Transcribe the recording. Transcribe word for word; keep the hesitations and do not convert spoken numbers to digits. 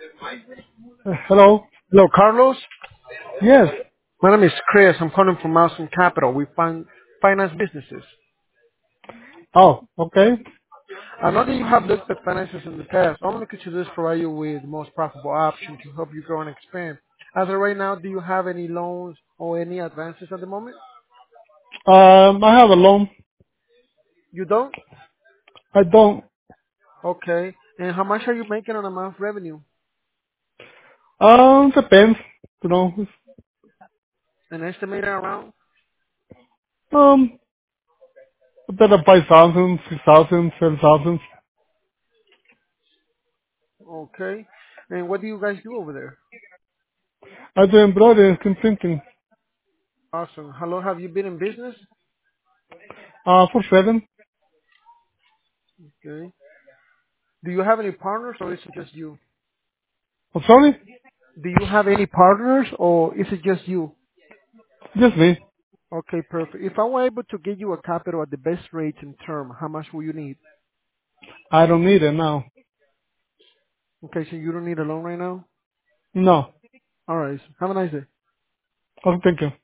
Uh, hello. Hello, Carlos. Yes. My name is Chris. I'm calling from Mountain Capital. We fin- finance businesses. Oh, okay. I know that you have looked at finances in the past. I want to consider this provide you with the most profitable option to help you grow and expand. As of right now, do you have any loans or any advances at the moment? Um, I have a loan. You don't? I don't. Okay. And how much are you making on a month revenue? Um, depends. You know. An estimated around? Um, better five thousand, six thousand, seven thousand. Okay. And what do you guys do over there? I do embroidery and skin printing. Awesome. How long have you been in business? Uh, for seven. Okay. Do you have any partners or is it just you? I'm sorry. Do you have any partners or is it just you? Just me. Okay, perfect. If I were able to get you a capital at the best rate in term, how much will you need? I don't need it now. Okay, so you don't need a loan right now? No. All right. Have a nice day. Oh, thank you.